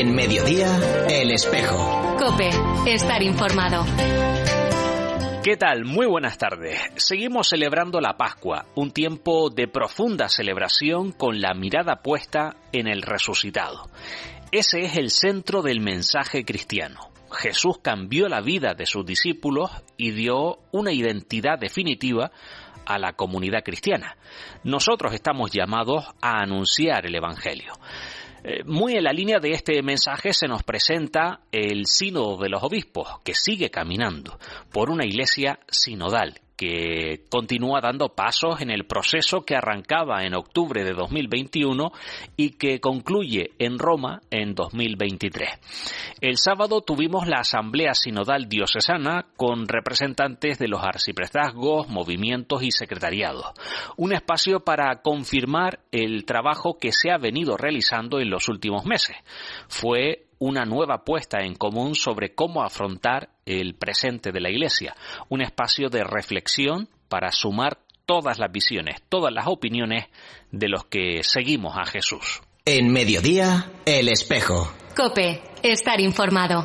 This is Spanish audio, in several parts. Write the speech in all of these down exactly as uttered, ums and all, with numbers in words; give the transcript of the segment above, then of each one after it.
En Mediodía, El Espejo. COPE, estar informado. ¿Qué tal? Muy buenas tardes. Seguimos celebrando la Pascua, un tiempo de profunda celebración con la mirada puesta en el resucitado. Ese es el centro del mensaje cristiano. Jesús cambió la vida de sus discípulos y dio una identidad definitiva a la comunidad cristiana. Nosotros estamos llamados a anunciar el Evangelio. Muy en la línea de este mensaje se nos presenta el Sínodo de los Obispos, que sigue caminando por una iglesia sinodal, que continúa dando pasos en el proceso que arrancaba en octubre de dos mil veintiuno y que concluye en Roma en dos mil veintitrés. El sábado tuvimos la Asamblea Sinodal Diocesana con representantes de los arciprestazgos, movimientos y secretariados. Un espacio para confirmar el trabajo que se ha venido realizando en los últimos meses. Fue una nueva puesta en común sobre cómo afrontar el presente de la Iglesia, un espacio de reflexión para sumar todas las visiones, todas las opiniones de los que seguimos a Jesús. En Mediodía, El Espejo. COPE, estar informado.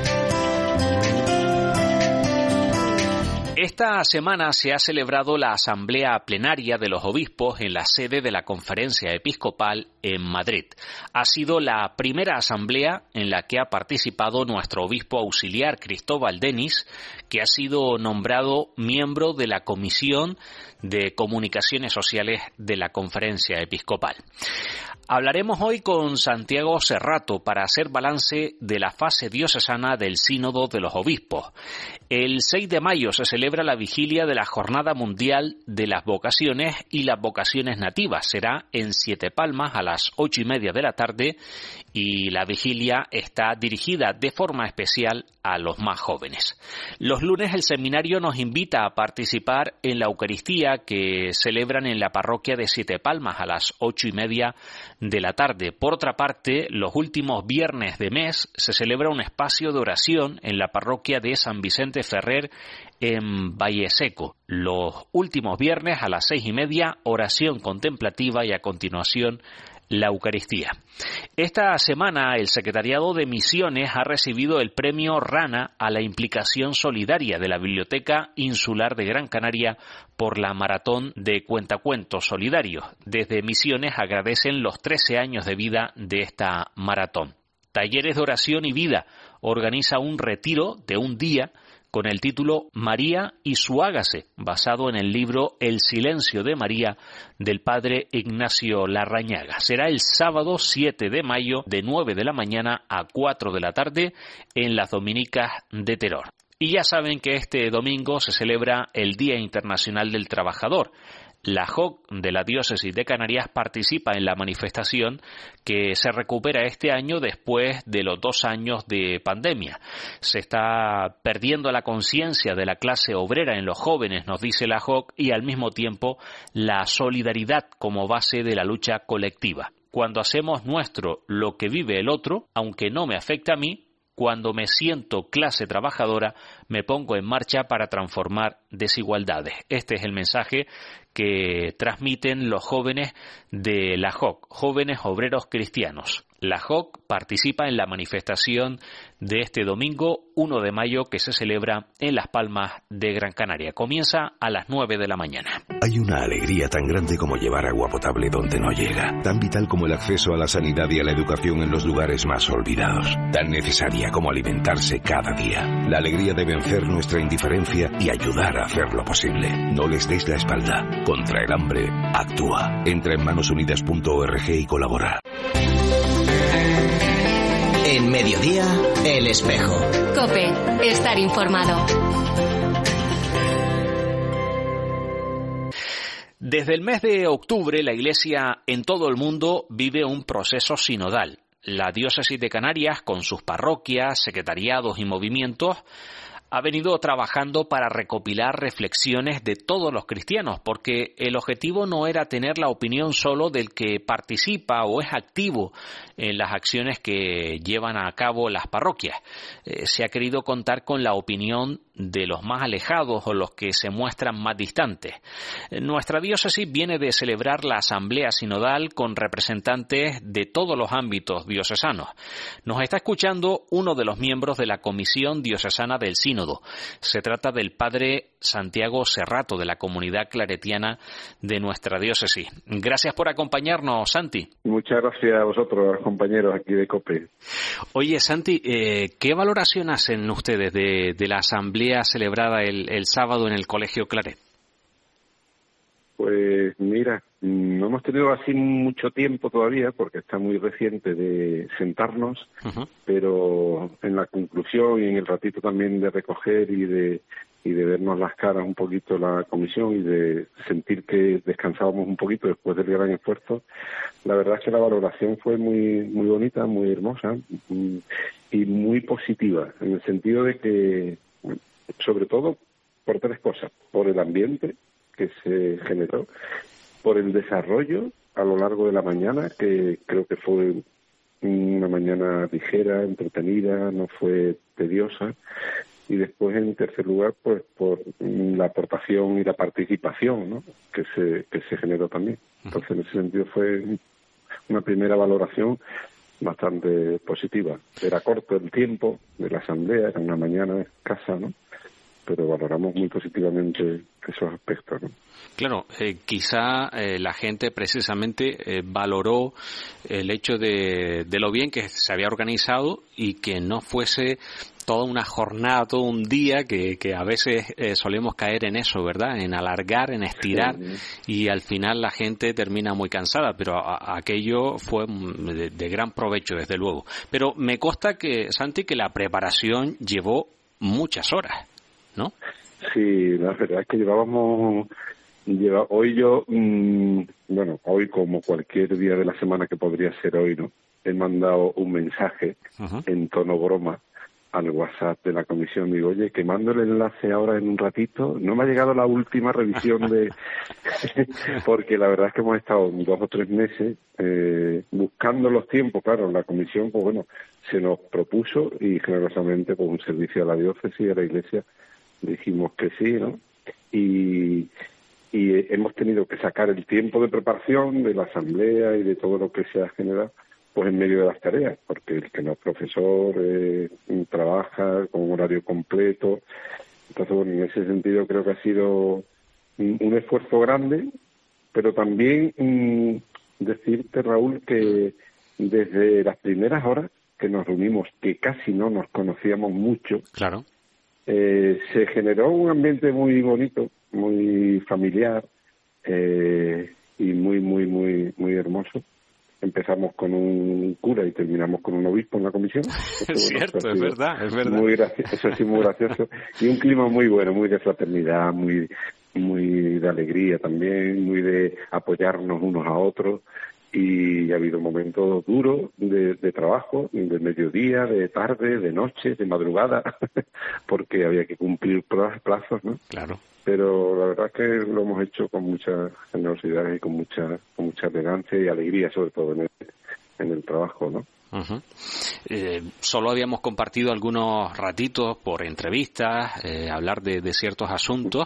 Esta semana se ha celebrado la Asamblea Plenaria de los Obispos en la sede de la Conferencia Episcopal en Madrid. Ha sido la primera asamblea en la que ha participado nuestro obispo auxiliar Cristóbal Denis, que ha sido nombrado miembro de la Comisión de Comunicaciones Sociales de la Conferencia Episcopal. Hablaremos hoy con Santiago Serrato para hacer balance de la fase diocesana del Sínodo de los Obispos. El seis de mayo se celebra la vigilia de la Jornada Mundial de las Vocaciones y las Vocaciones Nativas. Será en Siete Palmas a las ocho y media de la tarde y la vigilia está dirigida de forma especial a los más jóvenes. Los lunes el seminario nos invita a participar en la Eucaristía que celebran en la parroquia de Siete Palmas a las ocho y media de la tarde. Por otra parte, los últimos viernes de mes se celebra un espacio de oración en la parroquia de San Vicente Ferrer en Valleseco. Los últimos viernes a las seis y media, oración contemplativa y a continuación la Eucaristía. Esta semana el Secretariado de Misiones ha recibido el premio Rana a la implicación solidaria de la Biblioteca Insular de Gran Canaria por la maratón de cuentacuentos solidarios. Desde Misiones agradecen los trece años de vida de esta maratón. Talleres de Oración y Vida organiza un retiro de un día con el título María y su hágase, basado en el libro El silencio de María del padre Ignacio Larrañaga. Será el sábado siete de mayo de nueve de la mañana a cuatro de la tarde en las Dominicas de Teror. Y ya saben que este domingo se celebra el Día Internacional del Trabajador. La J O C de la Diócesis de Canarias participa en la manifestación que se recupera este año después de los dos años de pandemia. Se está perdiendo la conciencia de la clase obrera en los jóvenes, nos dice la J O C, y al mismo tiempo la solidaridad como base de la lucha colectiva. Cuando hacemos nuestro lo que vive el otro, aunque no me afecte a mí, cuando me siento clase trabajadora, me pongo en marcha para transformar desigualdades. Este es el mensaje que transmiten los jóvenes de la J O C, Jóvenes Obreros Cristianos. La J O C participa en la manifestación de este domingo uno de mayo que se celebra en Las Palmas de Gran Canaria. Comienza a las nueve de la mañana. Hay una alegría tan grande como llevar agua potable donde no llega, tan vital como el acceso a la sanidad y a la educación en los lugares más olvidados, tan necesaria como alimentarse cada día. La alegría de vencer nuestra indiferencia y ayudar a hacerlo posible. No les des la espalda. Contra el hambre, actúa. Entra en manos unidas punto org y colabora. En Mediodía, El Espejo. COPE, estar informado. Desde el mes de octubre, la Iglesia en todo el mundo vive un proceso sinodal. La Diócesis de Canarias, con sus parroquias, secretariados y movimientos, ha venido trabajando para recopilar reflexiones de todos los cristianos, porque el objetivo no era tener la opinión solo del que participa o es activo en las acciones que llevan a cabo las parroquias. Eh, se ha querido contar con la opinión de los más alejados o los que se muestran más distantes. Nuestra diócesis viene de celebrar la Asamblea Sinodal con representantes de todos los ámbitos diocesanos. Nos está escuchando uno de los miembros de la Comisión Diocesana del Sínodo. Se trata del padre Santiago Serrato, de la comunidad claretiana de nuestra diócesis. Gracias por acompañarnos, Santi. Muchas gracias a vosotros, compañeros aquí de COPE. Oye, Santi, eh, ¿qué valoración hacen ustedes de, de la asamblea celebrada el, el sábado en el Colegio Claret? Pues mira, no hemos tenido así mucho tiempo todavía porque está muy reciente de sentarnos, uh-huh. pero en la conclusión y en el ratito también de recoger y de y de vernos las caras un poquito la comisión y de sentir que descansábamos un poquito después del gran esfuerzo, la verdad es que la valoración fue muy muy bonita, muy hermosa y muy positiva, en el sentido de que, sobre todo, por tres cosas: por el ambiente que se generó, por el desarrollo a lo largo de la mañana, que creo que fue una mañana ligera, entretenida, no fue tediosa, y después, en tercer lugar, pues por la aportación y la participación, ¿no?, que se que se generó también. Entonces, en ese sentido, fue una primera valoración bastante positiva. Era corto el tiempo de la asamblea, era una mañana escasa, ¿no?, pero valoramos muy positivamente esos aspectos, ¿no? Claro, eh, quizá eh, la gente precisamente eh, valoró el hecho de, de lo bien que se había organizado y que no fuese toda una jornada, todo un día, que, que a veces eh, solemos caer en eso, ¿verdad? En alargar, en estirar, sí. Y al final la gente termina muy cansada, pero a, a aquello fue de, de gran provecho, desde luego. Pero me consta que, Santi, que la preparación llevó muchas horas, ¿no? Sí, la verdad es que llevábamos, lleva, hoy yo, mmm, bueno, hoy como cualquier día de la semana que podría ser hoy, ¿no?, he mandado un mensaje uh-huh. en tono broma al WhatsApp de la comisión. Digo, oye, que mando el enlace ahora en un ratito. No me ha llegado la última revisión de... porque la verdad es que hemos estado dos o tres meses eh, buscando los tiempos. Claro, la comisión, pues bueno, se nos propuso y generosamente, pues un servicio a la diócesis y a la iglesia, dijimos que sí, ¿no? Y, y hemos tenido que sacar el tiempo de preparación de la asamblea y de todo lo que se ha generado, pues en medio de las tareas, porque el que no es profesor eh, trabaja con un horario completo. Entonces, bueno, en ese sentido creo que ha sido un, un esfuerzo grande, pero también mmm, decirte, Raúl, que desde las primeras horas que nos reunimos, que casi no nos conocíamos mucho, claro, eh, se generó un ambiente muy bonito, muy familiar eh, y muy, muy, muy, muy hermoso. Empezamos con un cura y terminamos con un obispo en la comisión. Es bueno, cierto, es verdad, es verdad. Muy gracioso, eso sí, muy gracioso. Y un clima muy bueno, muy de fraternidad, muy muy de alegría también, muy de apoyarnos unos a otros. Y ha habido momentos duros de, de trabajo, de mediodía, de tarde, de noche, de madrugada, porque había que cumplir plazos, ¿no? Claro. Pero la verdad es que lo hemos hecho con mucha generosidad y con mucha con mucha elegancia y alegría, sobre todo en el, en el trabajo, ¿no? Uh-huh. Eh, solo habíamos compartido algunos ratitos por entrevistas, eh, hablar de, de ciertos asuntos,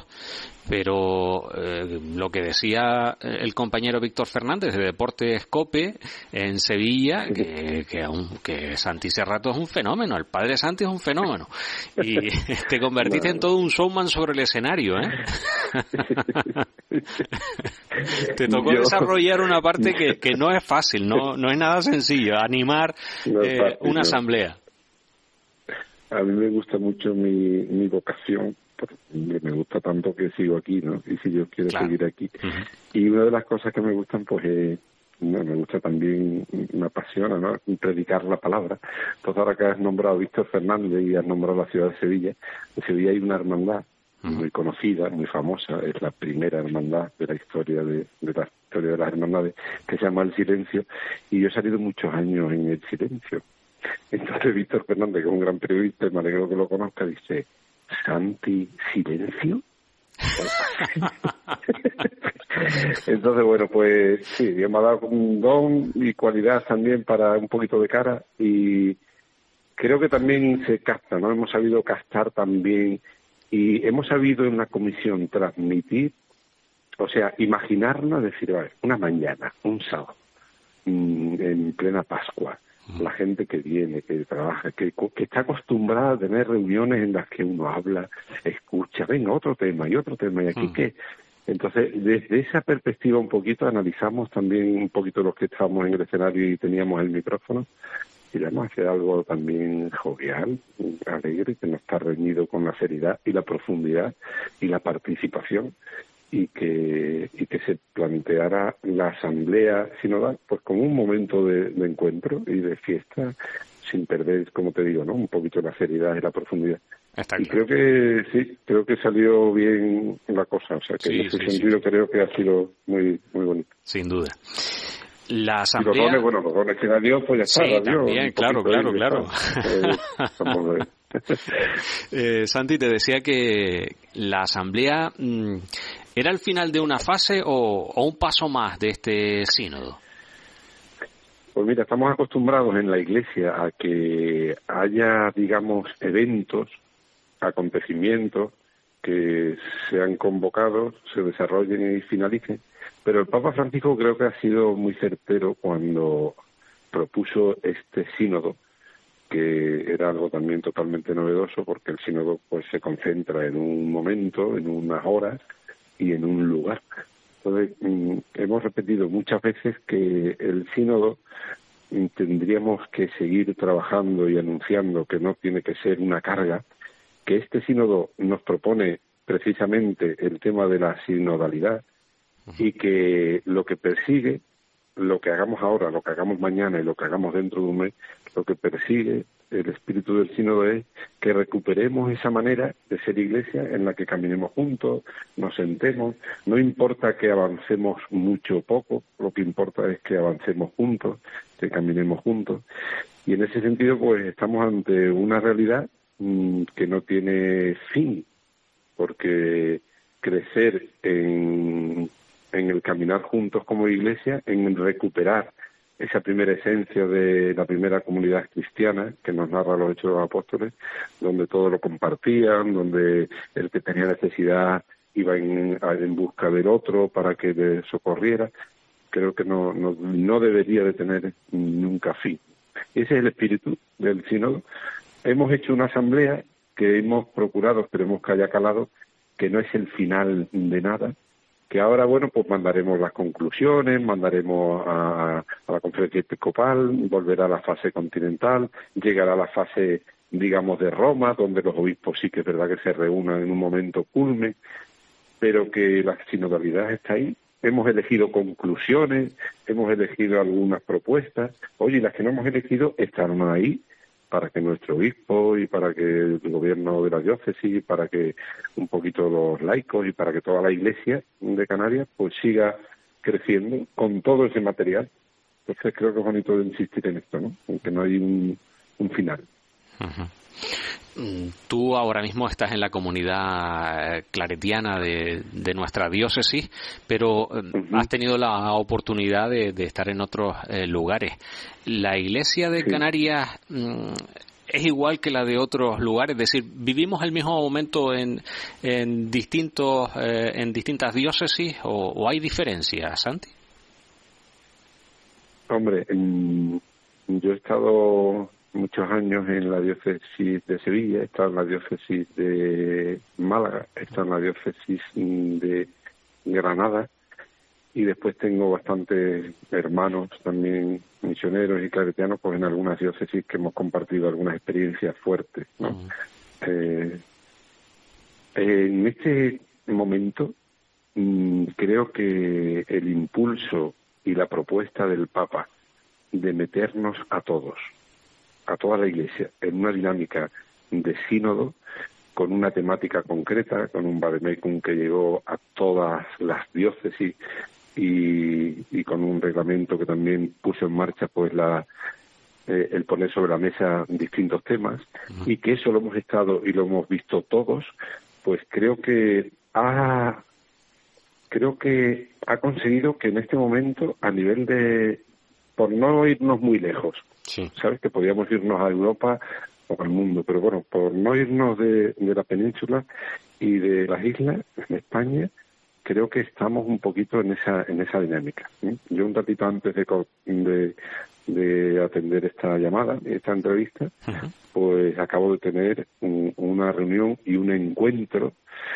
pero eh, lo que decía el compañero Víctor Fernández de Deportes COPE en Sevilla, que, que, un, que Santi Serrato es un fenómeno, el padre Santi es un fenómeno, y te convertiste no. en todo un showman sobre el escenario, ¿eh? Te tocó Yo... desarrollar una parte que, que no es fácil, no, no es nada sencillo, animar no es fácil, eh, una no. asamblea. A mí me gusta mucho mi, mi vocación, me gusta tanto que sigo aquí, ¿no? Y si Dios quiere claro. seguir aquí. Uh-huh. Y una de las cosas que me gustan, pues, eh, no, me gusta también, me apasiona, ¿no?, predicar la palabra. Entonces, ahora que has nombrado a Víctor Fernández y has nombrado la ciudad de Sevilla, en Sevilla hay una hermandad uh-huh. muy conocida, muy famosa, es la primera hermandad de la historia de, de la historia de las hermandades, que se llama El Silencio, y yo he salido muchos años en El Silencio. Entonces Víctor Fernández, que es un gran periodista, me alegro que lo conozca, dice, Santi, ¿silencio? Entonces, bueno, pues sí, Dios me ha dado un don y cualidad también para un poquito de cara, y creo que también se capta, ¿no? Hemos sabido captar también, y hemos sabido en la comisión transmitir, o sea, imaginarnos, decir, vale, una mañana, un sábado, en plena Pascua, la gente que viene, que trabaja, que, que está acostumbrada a tener reuniones en las que uno habla, escucha, venga, otro tema y otro tema, y aquí que... Entonces, desde esa perspectiva un poquito analizamos también un poquito los que estábamos en el escenario y teníamos el micrófono, y le hemos hecho algo también jovial, alegre, que no está reñido con la seriedad y la profundidad y la participación, y que y que se planteara la asamblea sinodal pues como un momento de, de encuentro y de fiesta, sin perder, como te digo, no un poquito la seriedad y la profundidad. Está y claro. Creo que sí, creo que salió bien la cosa, o sea que sí, en ese sí, sentido sí. Creo que ha sido muy muy bonito. Sin duda. La asamblea... Y los dones, bueno, los dones que da Dios, pues ya está. Sí, también, claro, claro, claro. Eh, eh, Santi, te decía que la asamblea mmm, ¿era el final de una fase o, o un paso más de este sínodo? Pues mira, estamos acostumbrados en la Iglesia a que haya, digamos, eventos, acontecimientos que sean convocados, se desarrollen y finalicen, pero el Papa Francisco creo que ha sido muy certero cuando propuso este sínodo, que era algo también totalmente novedoso, porque el sínodo pues se concentra en un momento, en unas horas y en un lugar. Entonces, mm, hemos repetido muchas veces que el sínodo mm, tendríamos que seguir trabajando y anunciando que no tiene que ser una carga, que este sínodo nos propone precisamente el tema de la sinodalidad, y que lo que persigue, lo que hagamos ahora, lo que hagamos mañana y lo que hagamos dentro de un mes, lo que persigue el espíritu del sínodo es que recuperemos esa manera de ser iglesia en la que caminemos juntos, nos sentemos, no importa que avancemos mucho o poco, lo que importa es que avancemos juntos, que caminemos juntos, y en ese sentido pues estamos ante una realidad mmm, que no tiene fin, porque crecer en, en el caminar juntos como iglesia, en recuperar esa primera esencia de la primera comunidad cristiana que nos narra los Hechos de los Apóstoles, donde todos lo compartían, donde el que tenía necesidad iba en, en busca del otro para que le socorriera, creo que no, no, no debería de tener nunca fin. Ese es el espíritu del sínodo. Hemos hecho una asamblea que hemos procurado, esperemos que haya calado, que no es el final de nada, que ahora, bueno, pues mandaremos las conclusiones, mandaremos a, a la conferencia episcopal, volverá a la fase continental, llegará a la fase, digamos, de Roma, donde los obispos sí que es verdad que se reúnan en un momento culme, pero que la sinodalidad está ahí. Hemos elegido conclusiones, hemos elegido algunas propuestas, oye, las que no hemos elegido estarán ahí, para que nuestro obispo y para que el gobierno de la diócesis, para que un poquito los laicos y para que toda la iglesia de Canarias pues siga creciendo con todo ese material. Entonces creo que es bonito de insistir en esto, ¿no? En que no hay un, un final. Uh-huh. Tú ahora mismo estás en la comunidad claretiana de, de nuestra diócesis, pero uh-huh. has tenido la oportunidad de, de estar en otros eh, lugares. ¿La iglesia de sí. Canarias mm, es igual que la de otros lugares? Es decir, ¿vivimos el mismo momento en, en, distintos, eh, en distintas diócesis o, o hay diferencias, Santi? Hombre, en, yo he estado muchos años en la diócesis de Sevilla, he estado en la diócesis de Málaga, he estado en la diócesis de Granada y después tengo bastantes hermanos también misioneros y claretianos pues en algunas diócesis que hemos compartido algunas experiencias fuertes, ¿no? Uh-huh. eh, en este momento mmm, creo que el impulso y la propuesta del Papa de meternos a todos, a toda la Iglesia, en una dinámica de sínodo, con una temática concreta, con un vademecum que llegó a todas las diócesis y, y con un reglamento que también puso en marcha pues la, eh, el poner sobre la mesa distintos temas, uh-huh. y que eso lo hemos estado y lo hemos visto todos, pues creo que ha creo que ha conseguido que en este momento, a nivel de, por no irnos muy lejos, sí. sabes que podíamos irnos a Europa o al mundo, pero bueno, por no irnos de, de la península y de las islas, en España, creo que estamos un poquito en esa en esa dinámica. ¿eh? Yo un ratito antes de, de, de atender esta llamada, esta entrevista, uh-huh. pues acabo de tener un, una reunión y un encuentro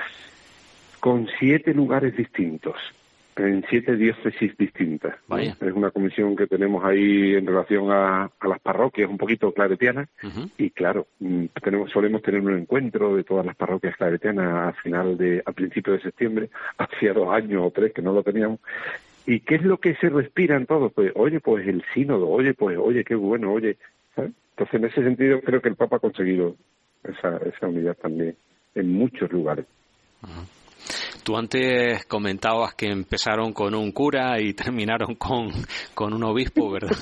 con siete lugares distintos, en siete diócesis distintas. Vaya. Es una comisión que tenemos ahí en relación a, a las parroquias un poquito claretianas, uh-huh. y claro, tenemos solemos tener un encuentro de todas las parroquias claretianas a final de, a principio de septiembre, hacía dos años o tres que no lo teníamos. ¿Y qué es lo que se respira en todo? Pues, oye, pues el sínodo, oye, pues, oye, qué bueno, oye, ¿sabes? Entonces, en ese sentido, creo que el Papa ha conseguido esa, esa unidad también en muchos lugares. Uh-huh. Tú antes comentabas que empezaron con un cura y terminaron con, con un obispo, ¿verdad?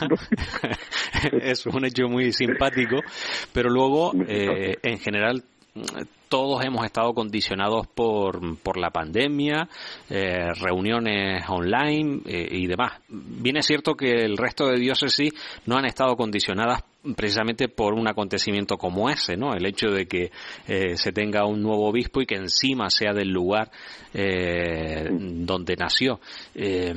Es un hecho muy simpático, pero luego, eh, en general, todos hemos estado condicionados por, por la pandemia, eh, reuniones online eh, y demás. Bien es cierto que el resto de diócesis no han estado condicionadas precisamente por un acontecimiento como ese, ¿no? El hecho de que eh, se tenga un nuevo obispo y que encima sea del lugar eh, donde nació. Eh,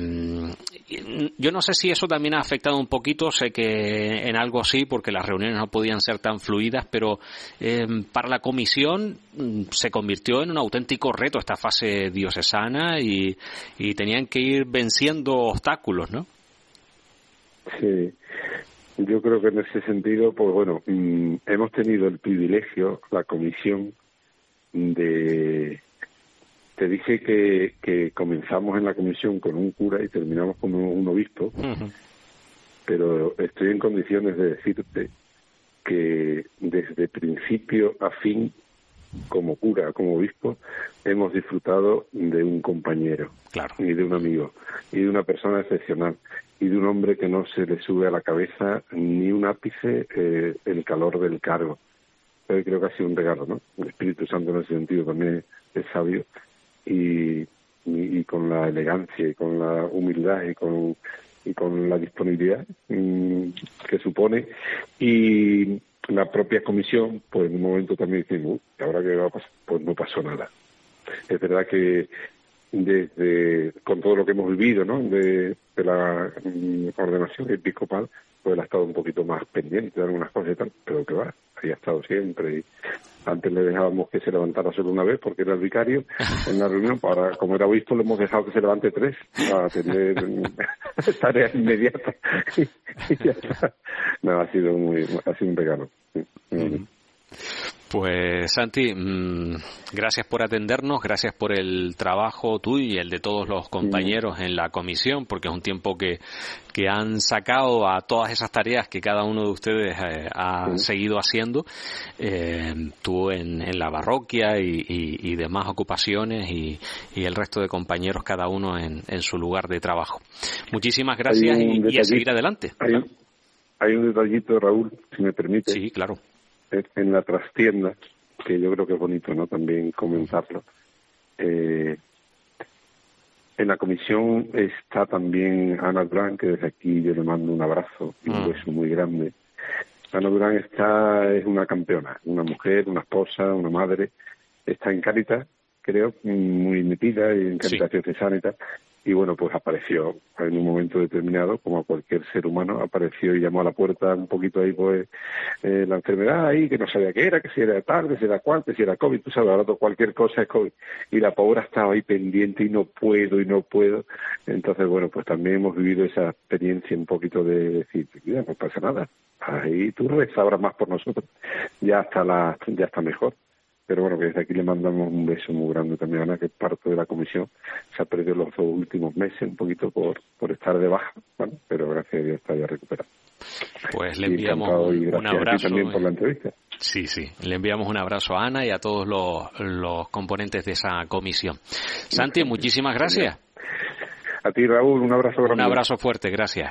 yo no sé si eso también ha afectado un poquito, sé que en algo sí, porque las reuniones no podían ser tan fluidas, pero eh, para la comisión se convirtió en un auténtico reto esta fase diocesana y, y tenían que ir venciendo obstáculos, ¿no? Sí. Yo creo que en ese sentido, pues bueno, mmm, hemos tenido el privilegio, la comisión, de... Te dije que, que comenzamos en la comisión con un cura y terminamos con un, un obispo, uh-huh. pero estoy en condiciones de decirte que desde principio a fin, como cura, como obispo, hemos disfrutado de un compañero, claro. y de un amigo, y de una persona excepcional, y de un hombre que no se le sube a la cabeza ni un ápice eh, el calor del cargo. Pero creo que ha sido un regalo, ¿no? El Espíritu Santo en ese sentido también es sabio, y, y, y con la elegancia y con la humildad y con y con la disponibilidad mmm, que supone, y la propia comisión, pues en un momento también decimos, ¿y ahora qué va a pasar? Pues no pasó nada. Es verdad que desde con todo lo que hemos vivido, ¿no?, de, de la um, ordenación episcopal, pues él ha estado un poquito más pendiente de algunas cosas y tal, pero que va, ahí ha estado siempre. Y antes le dejábamos que se levantara solo una vez porque era el vicario en la reunión, ahora como era obispo le hemos dejado que se levante tres para tener tareas inmediatas. y, y ya está. No, ha sido muy, ha sido un regalo. Mm. Pues Santi, mmm, gracias por atendernos, gracias por el trabajo tuyo y el de todos los compañeros en la comisión, porque es un tiempo que, que han sacado a todas esas tareas que cada uno de ustedes eh, ha sí. seguido haciendo, eh, tú en, en la parroquia y, y, y demás ocupaciones y, y el resto de compañeros cada uno en, en su lugar de trabajo. Muchísimas gracias y, y a seguir adelante. Hay, hay un detallito, Raúl, si me permite. Sí, claro. En la trastienda, que yo creo que es bonito, ¿no?, también comentarlo. Eh, en la comisión está también Ana Durán, que desde aquí yo le mando un abrazo y un beso muy grande. Ana Durán está, es una campeona, una mujer, una esposa, una madre, está en Cáritas, creo, muy metida en Cáritas diocesana y tal. Y bueno, pues apareció en un momento determinado, como a cualquier ser humano, apareció y llamó a la puerta un poquito ahí, pues, eh, la enfermedad ahí, que no sabía qué era, que si era tal, que si era cual, que si era COVID, tú sabes, ahora cualquier cosa es COVID. Y la pobre estaba ahí pendiente y no puedo, y no puedo. Entonces, bueno, pues también hemos vivido esa experiencia un poquito de decir, mira, no pasa nada, ahí tú sabrás más por nosotros, ya está, la, ya está mejor. Pero bueno, que desde aquí le mandamos un beso muy grande también a Ana, que es parte de la comisión. Se ha perdido los dos últimos meses un poquito por por estar de baja, ¿vale? Pero gracias a Dios está ya recuperado. Pues le enviamos un abrazo. Y también por la entrevista. Sí, sí, le enviamos un abrazo a Ana y a todos los, los componentes de esa comisión. Santi, muchísimas gracias. A ti, Raúl, un abrazo grande. Un abrazo fuerte, gracias.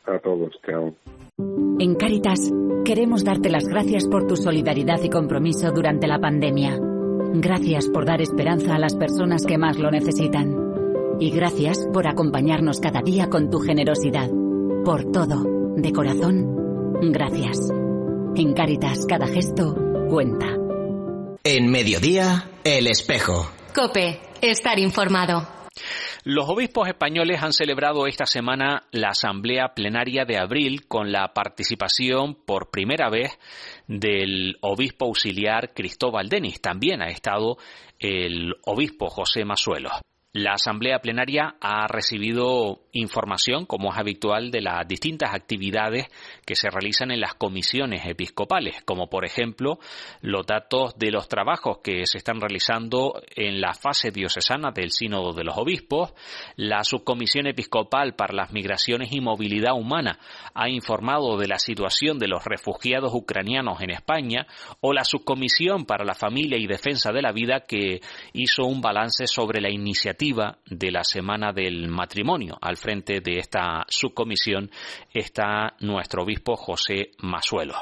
a todos. Chao. En Cáritas queremos darte las gracias por tu solidaridad y compromiso durante la pandemia. Gracias por dar esperanza a las personas que más lo necesitan. Y gracias por acompañarnos cada día con tu generosidad. Por todo, de corazón, gracias. En Cáritas cada gesto cuenta. En Mediodía, El Espejo. COPE, estar informado. Los obispos españoles han celebrado esta semana la Asamblea Plenaria de abril con la participación por primera vez del obispo auxiliar Cristóbal Denis. También ha estado el obispo José Masuelos. La Asamblea Plenaria ha recibido información, como es habitual, de las distintas actividades que se realizan en las comisiones episcopales, como por ejemplo los datos de los trabajos que se están realizando en la fase diocesana del Sínodo de los Obispos. La Subcomisión Episcopal para las Migraciones y Movilidad Humana ha informado de la situación de los refugiados ucranianos en España, o la Subcomisión para la Familia y Defensa de la Vida, que hizo un balance sobre la iniciativa de la Semana del Matrimonio. Al frente de esta subcomisión está nuestro obispo José Masuelos.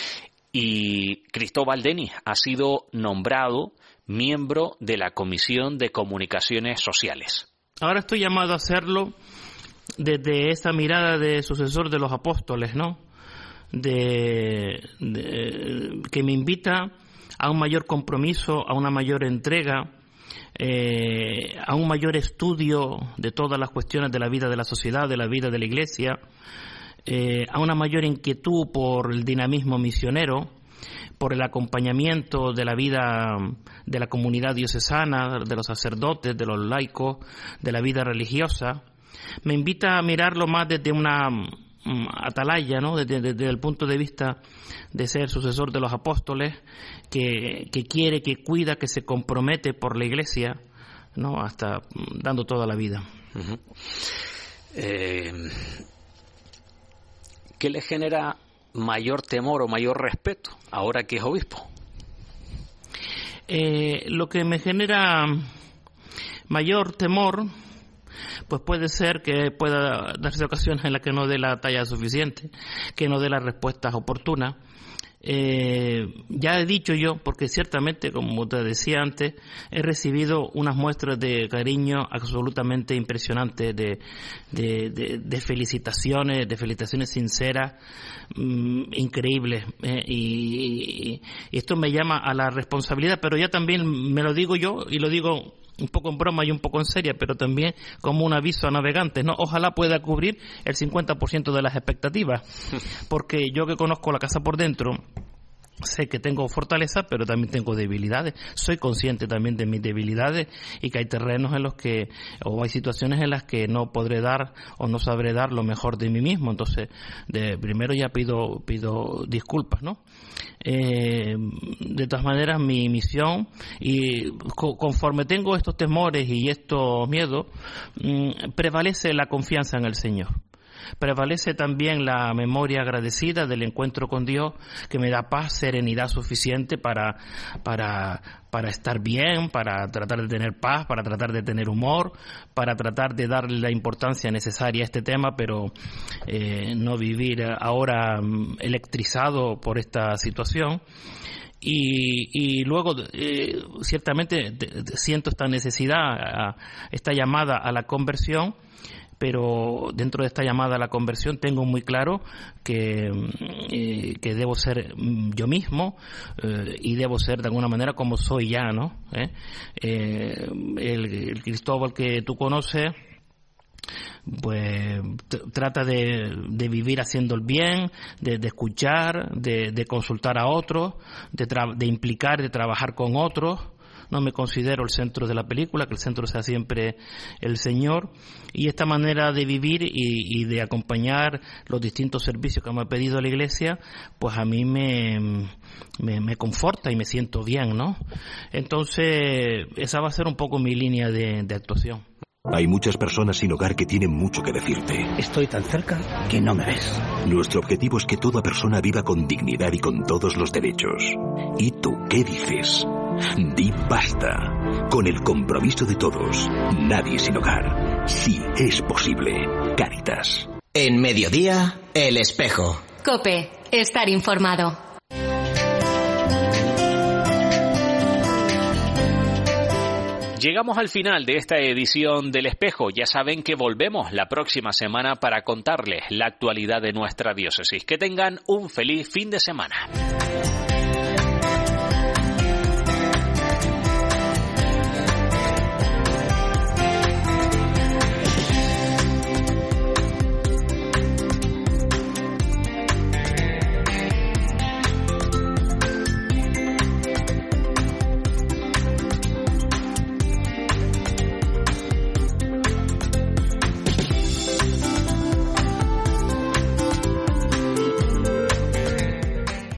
Y Cristóbal Denis ha sido nombrado miembro de la Comisión de Comunicaciones Sociales. Ahora estoy llamado a hacerlo desde esta mirada de sucesor de los apóstoles, ¿no? De, de, que me invita a un mayor compromiso, a una mayor entrega, Eh, a un mayor estudio de todas las cuestiones de la vida de la sociedad, de la vida de la Iglesia, eh, a una mayor inquietud por el dinamismo misionero, por el acompañamiento de la vida de la comunidad diocesana, de los sacerdotes, de los laicos, de la vida religiosa. Me invita a mirarlo más desde una atalaya, ¿no? Desde, desde el punto de vista de ser sucesor de los apóstoles, que, que quiere, que cuida, que se compromete por la Iglesia, ¿no? Hasta dando toda la vida. Uh-huh. Eh, ¿Qué le genera mayor temor o mayor respeto ahora que es obispo? Eh, lo que me genera mayor temor, pues puede ser que pueda darse ocasiones en las que no dé la talla suficiente, que no dé las respuestas oportunas. Eh, ya he dicho yo, porque ciertamente, como te decía antes, he recibido unas muestras de cariño absolutamente impresionantes, de, de, de, de felicitaciones, de felicitaciones sinceras, mmm, increíbles, eh, y, y esto me llama a la responsabilidad, pero ya también me lo digo yo, y lo digo un poco en broma y un poco en seria, pero también como un aviso a navegantes, ¿no? Ojalá pueda cubrir el cincuenta por ciento de las expectativas, porque yo que conozco la casa por dentro, sé que tengo fortaleza, pero también tengo debilidades. Soy consciente también de mis debilidades y que hay terrenos en los que, o hay situaciones en las que no podré dar o no sabré dar lo mejor de mí mismo. Entonces, de primero ya pido pido disculpas, ¿no? Eh, de todas maneras, mi misión, y co- conforme tengo estos temores y estos miedos, mmm, prevalece la confianza en el Señor. Prevalece también la memoria agradecida del encuentro con Dios, que me da paz, serenidad suficiente para, para, para estar bien, para tratar de tener paz, para tratar de tener humor, para tratar de darle la importancia necesaria a este tema, pero eh, no vivir ahora electrizado por esta situación. Y, y luego, eh, ciertamente, siento esta necesidad, esta llamada a la conversión, pero dentro de esta llamada a la conversión tengo muy claro que, eh, que debo ser yo mismo, eh, y debo ser de alguna manera como soy ya, ¿no? ¿Eh? Eh, el, el Cristóbal que tú conoces, pues t- trata de, de vivir haciendo el bien, de, de escuchar, de, de consultar a otros, de, tra- de implicar, de trabajar con otros. No me considero el centro de la película, que el centro sea siempre el Señor. Y esta manera de vivir y, y de acompañar los distintos servicios que me ha pedido la Iglesia, pues a mí me, me, me conforta y me siento bien, ¿no? Entonces, esa va a ser un poco mi línea de, de actuación. Hay muchas personas sin hogar que tienen mucho que decirte. Estoy tan cerca que no me ves. Nuestro objetivo es que toda persona viva con dignidad y con todos los derechos. ¿Y tú qué dices? Di basta. Con el compromiso de todos. Nadie sin hogar. Sí es posible. Cáritas. En Mediodía, El Espejo. COPE, estar informado. Llegamos al final de esta edición del Espejo. Ya saben que volvemos la próxima semana para contarles la actualidad de nuestra diócesis. Que tengan un feliz fin de semana.